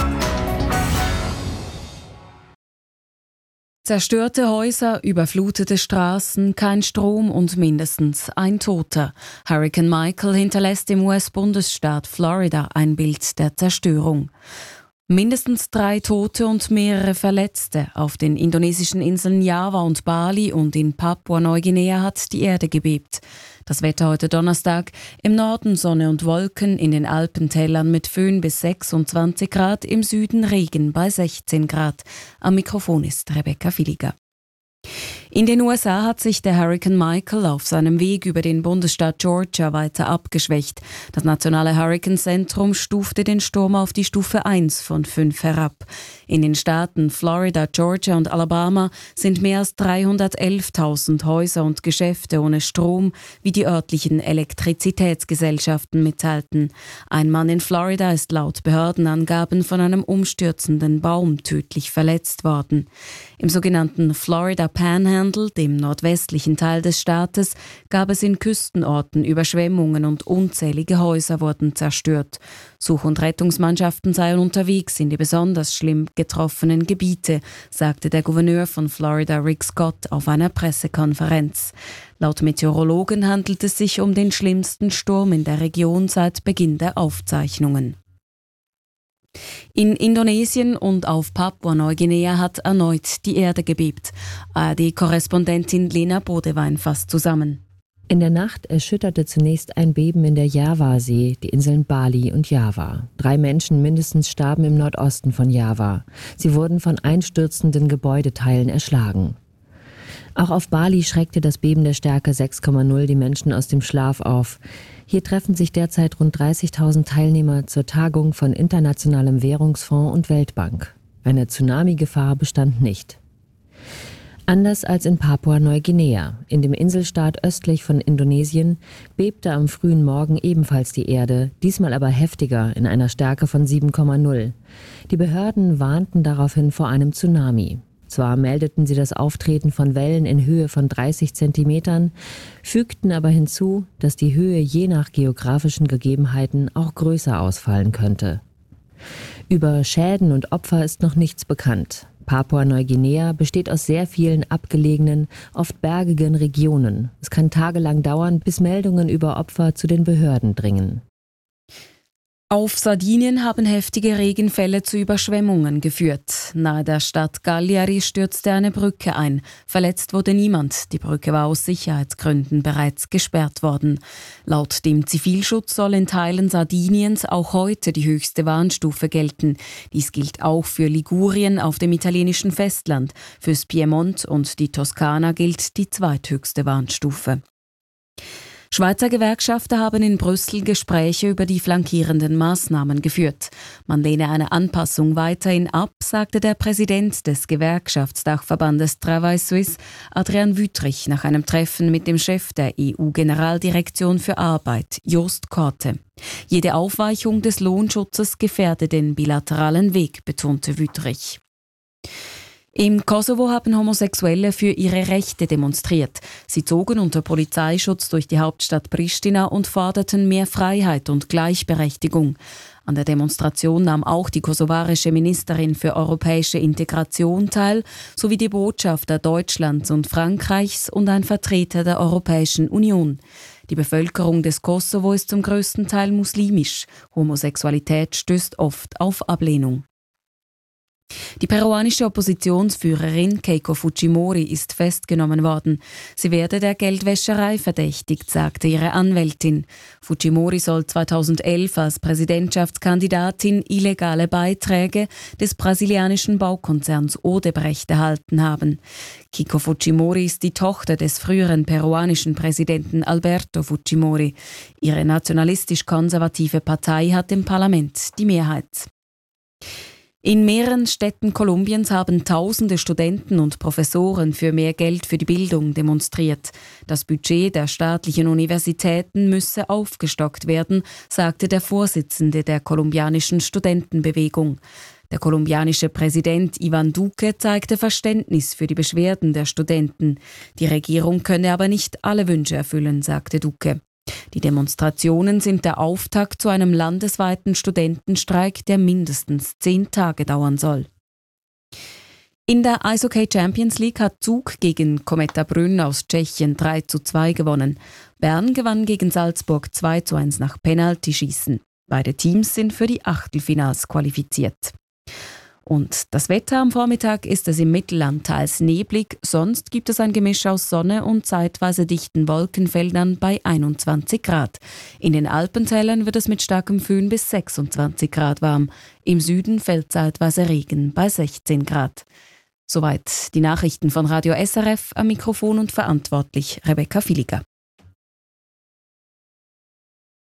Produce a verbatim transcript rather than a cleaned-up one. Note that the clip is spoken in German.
Zerstörte Häuser, überflutete Straßen, kein Strom und mindestens ein Toter. Hurrikan Michael hinterlässt im U S-Bundesstaat Florida ein Bild der Zerstörung. Mindestens drei Tote und mehrere Verletzte. Auf den indonesischen Inseln Java und Bali und in Papua-Neuguinea hat die Erde gebebt. Das Wetter heute Donnerstag: im Norden Sonne und Wolken, in den Alpentälern mit Föhn bis sechsundzwanzig Grad, im Süden Regen bei sechzehn Grad. Am Mikrofon ist Rebecca Villiger. In den U S A hat sich der Hurrikan Michael auf seinem Weg über den Bundesstaat Georgia weiter abgeschwächt. Das nationale Hurrikanzentrum stufte den Sturm auf die Stufe eins von fünf herab. In den Staaten Florida, Georgia und Alabama sind mehr als dreihundertelftausend Häuser und Geschäfte ohne Strom, wie die örtlichen Elektrizitätsgesellschaften mitteilten. Ein Mann in Florida ist laut Behördenangaben von einem umstürzenden Baum tödlich verletzt worden. Im sogenannten Florida Panhandle, dem nordwestlichen Teil des Staates, gab es in Küstenorten Überschwemmungen und unzählige Häuser wurden zerstört. Such- und Rettungsmannschaften seien unterwegs in die besonders schlimm getroffenen Gebiete, sagte der Gouverneur von Florida Rick Scott auf einer Pressekonferenz. Laut Meteorologen handelt es sich um den schlimmsten Sturm in der Region seit Beginn der Aufzeichnungen. In Indonesien und auf Papua-Neuguinea hat erneut die Erde gebebt. A R D-Korrespondentin Lena Bodewein fasst zusammen. In der Nacht erschütterte zunächst ein Beben in der Javasee, die Inseln Bali und Java. Drei Menschen mindestens starben im Nordosten von Java. Sie wurden von einstürzenden Gebäudeteilen erschlagen. Auch auf Bali schreckte das Beben der Stärke sechs Komma null die Menschen aus dem Schlaf auf. Hier treffen sich derzeit rund dreißigtausend Teilnehmer zur Tagung von Internationalem Währungsfonds und Weltbank. Eine Tsunami-Gefahr bestand nicht. Anders als in Papua-Neuguinea, in dem Inselstaat östlich von Indonesien, bebte am frühen Morgen ebenfalls die Erde, diesmal aber heftiger in einer Stärke von sieben Komma null. Die Behörden warnten daraufhin vor einem Tsunami. Zwar meldeten sie das Auftreten von Wellen in Höhe von dreißig Zentimetern, fügten aber hinzu, dass die Höhe je nach geografischen Gegebenheiten auch größer ausfallen könnte. Über Schäden und Opfer ist noch nichts bekannt. Papua-Neuguinea besteht aus sehr vielen abgelegenen, oft bergigen Regionen. Es kann tagelang dauern, bis Meldungen über Opfer zu den Behörden dringen. Auf Sardinien haben heftige Regenfälle zu Überschwemmungen geführt. Nahe der Stadt Cagliari stürzte eine Brücke ein. Verletzt wurde niemand. Die Brücke war aus Sicherheitsgründen bereits gesperrt worden. Laut dem Zivilschutz soll in Teilen Sardiniens auch heute die höchste Warnstufe gelten. Dies gilt auch für Ligurien auf dem italienischen Festland. Fürs Piemont und die Toskana gilt die zweithöchste Warnstufe. Schweizer Gewerkschafter haben in Brüssel Gespräche über die flankierenden Maßnahmen geführt. Man lehne eine Anpassung weiterhin ab, sagte der Präsident des Gewerkschaftsdachverbandes Travail Suisse, Adrian Wüthrich, nach einem Treffen mit dem Chef der E U-Generaldirektion für Arbeit, Joost Korte. Jede Aufweichung des Lohnschutzes gefährde den bilateralen Weg, betonte Wüthrich. Im Kosovo haben Homosexuelle für ihre Rechte demonstriert. Sie zogen unter Polizeischutz durch die Hauptstadt Pristina und forderten mehr Freiheit und Gleichberechtigung. An der Demonstration nahm auch die kosovarische Ministerin für europäische Integration teil, sowie die Botschafter Deutschlands und Frankreichs und ein Vertreter der Europäischen Union. Die Bevölkerung des Kosovo ist zum größten Teil muslimisch. Homosexualität stößt oft auf Ablehnung. Die peruanische Oppositionsführerin Keiko Fujimori ist festgenommen worden. Sie werde der Geldwäscherei verdächtigt, sagte ihre Anwältin. Fujimori soll zweitausendelf als Präsidentschaftskandidatin illegale Beiträge des brasilianischen Baukonzerns Odebrecht erhalten haben. Keiko Fujimori ist die Tochter des früheren peruanischen Präsidenten Alberto Fujimori. Ihre nationalistisch-konservative Partei hat im Parlament die Mehrheit. In mehreren Städten Kolumbiens haben tausende Studenten und Professoren für mehr Geld für die Bildung demonstriert. Das Budget der staatlichen Universitäten müsse aufgestockt werden, sagte der Vorsitzende der kolumbianischen Studentenbewegung. Der kolumbianische Präsident Iván Duque zeigte Verständnis für die Beschwerden der Studenten. Die Regierung könne aber nicht alle Wünsche erfüllen, sagte Duque. Die Demonstrationen sind der Auftakt zu einem landesweiten Studentenstreik, der mindestens zehn Tage dauern soll. In der Eishockey Champions League hat Zug gegen Kometa Brünn aus Tschechien drei zu zwei gewonnen. Bern gewann gegen Salzburg zwei zu eins nach Penaltyschießen. Beide Teams sind für die Achtelfinals qualifiziert. Und das Wetter am Vormittag ist es im Mittelland teils neblig, sonst gibt es ein Gemisch aus Sonne und zeitweise dichten Wolkenfeldern bei einundzwanzig Grad. In den Alpentälern wird es mit starkem Föhn bis sechsundzwanzig Grad warm. Im Süden fällt zeitweise Regen bei sechzehn Grad. Soweit die Nachrichten von Radio S R F, am Mikrofon und verantwortlich Rebecca Villiger.